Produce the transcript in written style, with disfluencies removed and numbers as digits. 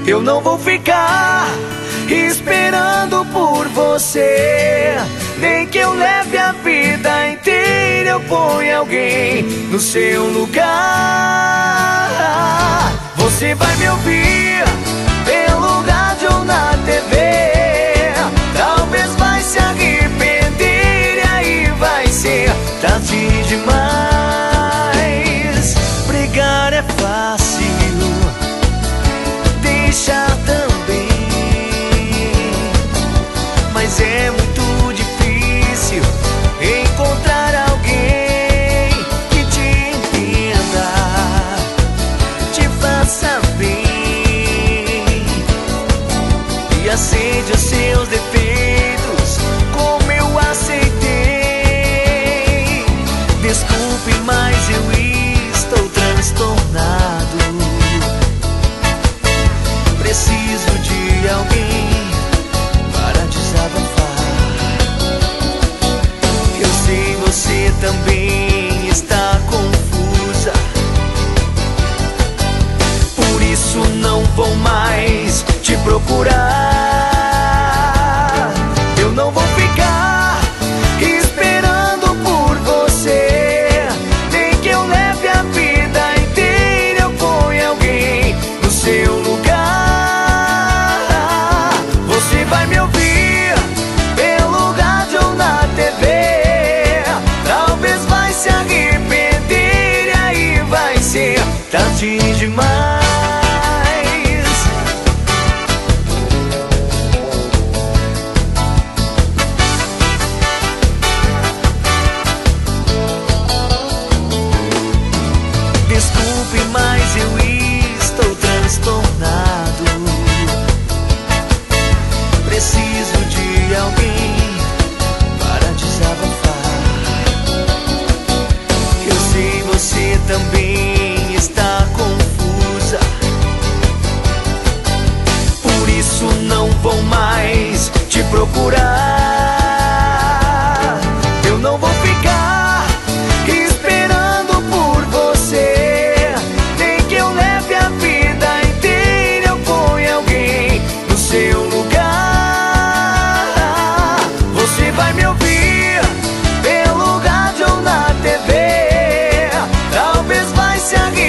Eu não vou ficar esperando por você, nem que eu leve a vida inteira. Eu ponho alguém no seu lugar. Você vai me ouvir pelo rádio ou na TV, talvez vai se arrepender e aí vai ser tarde demais. Brigar é fácil, deixar também, mas é muito difícil encontrar alguém que te entenda, te faça bem e aceite os seus defeitos como eu aceitei. Desculpe, mas eu estou transtornado. Preciso de alguém para desabafar. Eu sei, você também está confusa, por isso não vou mais te procurar. Eu não vou ficar esperando por você, nem que eu leve a vida inteira. Eu ponho alguém no seu lugar. Você vai me ouvir pelo rádio ou na TV, talvez vai se arrepender e aí vai ser tarde demais. Desculpe, mas eu estou transtornado. Preciso de alguém para desabafar. Eu sei, você também está confusa, por isso não vou mais te procurar. Eu não vou ficar esperando por você, nem que eu leve a vida inteira. Eu ponho alguém no seu lugar. Você vai me ouvir pelo rádio ou na TV, talvez vai se arrepender